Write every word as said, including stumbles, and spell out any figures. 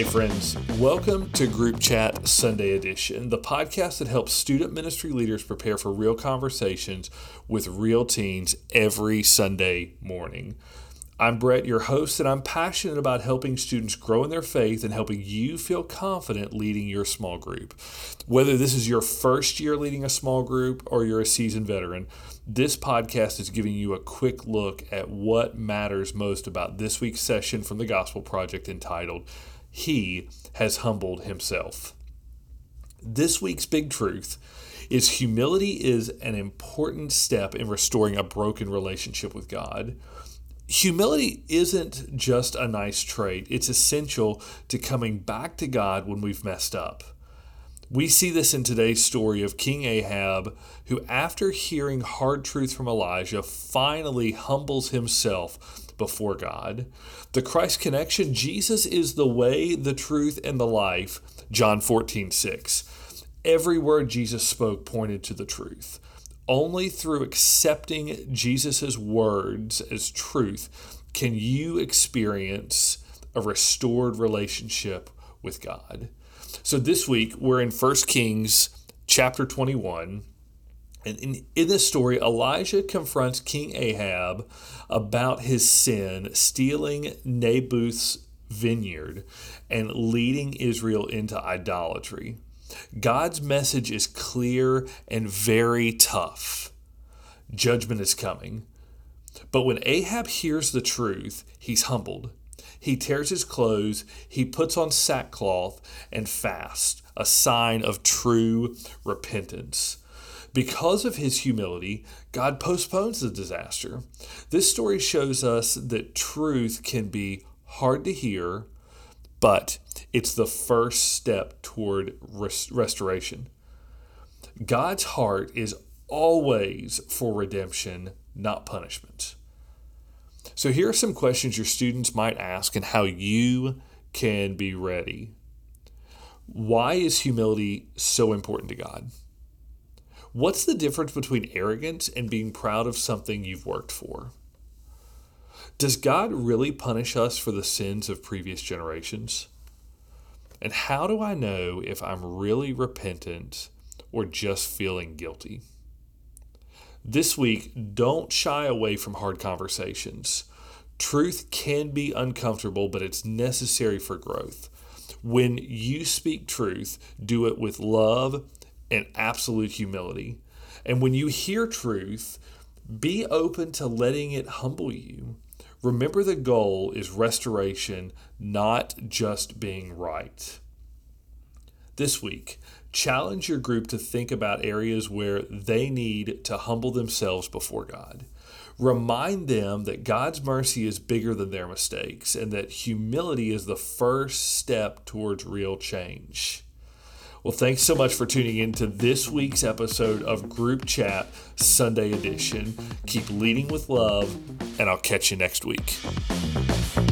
Hey friends, welcome to Group Chat Sunday Edition, the podcast that helps student ministry leaders prepare for real conversations with real teens every Sunday morning. I'm Brett, your host, and I'm passionate about helping students grow in their faith and helping you feel confident leading your small group. Whether this is your first year leading a small group or you're a seasoned veteran, this podcast is giving you a quick look at what matters most about this week's session from the Gospel Project entitled, He Has Humbled Himself. This week's big truth is humility is an important step in restoring a broken relationship with God. Humility isn't just a nice trait. It's essential to coming back to God when we've messed up. We see this in today's story of King Ahab, who after hearing hard truth from Elijah, finally humbles himself before God. The Christ connection, Jesus is the way, the truth, and the life, John fourteen six. Every word Jesus spoke pointed to the truth. Only through accepting Jesus' words as truth can you experience a restored relationship with God. So this week, we're in First Kings chapter twenty-one. And in, in this story, Elijah confronts King Ahab about his sin, stealing Naboth's vineyard and leading Israel into idolatry. God's message is clear and very tough. Judgment is coming. But when Ahab hears the truth, he's humbled. He tears his clothes, he puts on sackcloth and fasts, a sign of true repentance. Because of his humility, God postpones the disaster. This story shows us that truth can be hard to hear, but it's the first step toward res- restoration. God's heart is always for redemption, not punishment. So here are some questions your students might ask and how you can be ready. Why is humility so important to God? What's the difference between arrogance and being proud of something you've worked for? Does God really punish us for the sins of previous generations? And how do I know if I'm really repentant or just feeling guilty? This week, don't shy away from hard conversations. Truth can be uncomfortable, but it's necessary for growth. When you speak truth, do it with love and absolute humility. And when you hear truth, be open to letting it humble you. Remember, the goal is restoration, not just being right. This week, challenge your group to think about areas where they need to humble themselves before God. Remind them that God's mercy is bigger than their mistakes and that humility is the first step towards real change. Well, thanks so much for tuning in to this week's episode of Group Chat Sunday Edition. Keep leading with love, and I'll catch you next week.